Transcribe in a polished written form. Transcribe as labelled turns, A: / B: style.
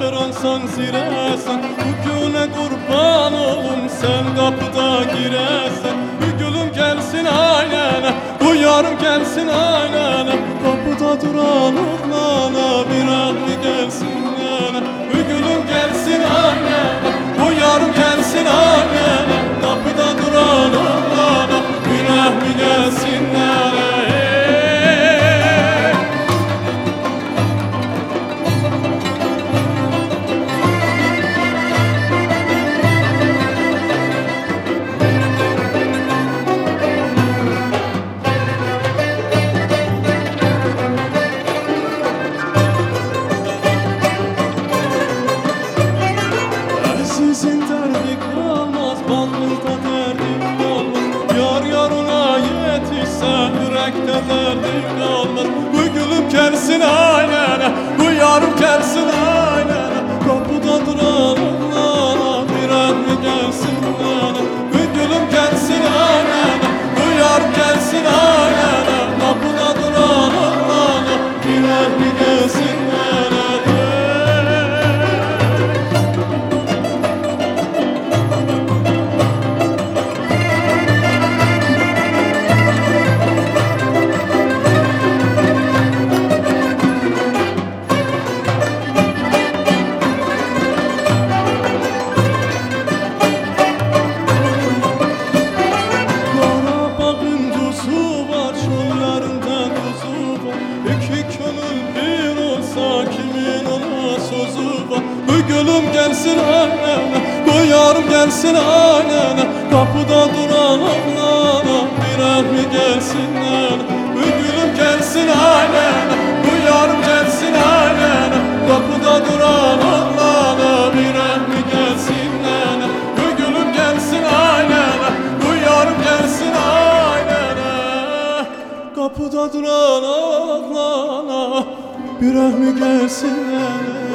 A: Taşeronsan ziresen, bu güne kurban olum sen kapıda giresen. Bir gülüm gelsin ailene, bu yarım gelsin ailene. Kapıda duran oğlana bir rahmi gelsin yana. Bir gülüm gelsin ailene, bu yarım gelsin ailene. Kapıda duran oğlana bir rahmi gelsin yana. Sizin derdi kalmaz, bağlıkta derdi kalmaz. Yar yarına yetişse yürekte derdi kalmaz. Bu gülüm gelsin ailene, bu yarım gelsin ailene. Kapıda duran oğlana bir rahmi gelsin yana. Bu gülüm gelsin ailene, bu yarım gelsin ailene. Kapıda duran oğlana bir rahmi gelsin yana. Bu gülüm gelsin annene, bu yarım gelsin annene. Kapıda duran oğlana bir rahmi gelsin nene. Bu gülüm gelsin annene, bu yarım gelsin annene. Kapıda duran oğlana bir rahmi gelsin nene. Bu gülüm gelsin annene, bu yarım gelsin annene. Kapıda duran oğlana bir rahmi gelsin nene.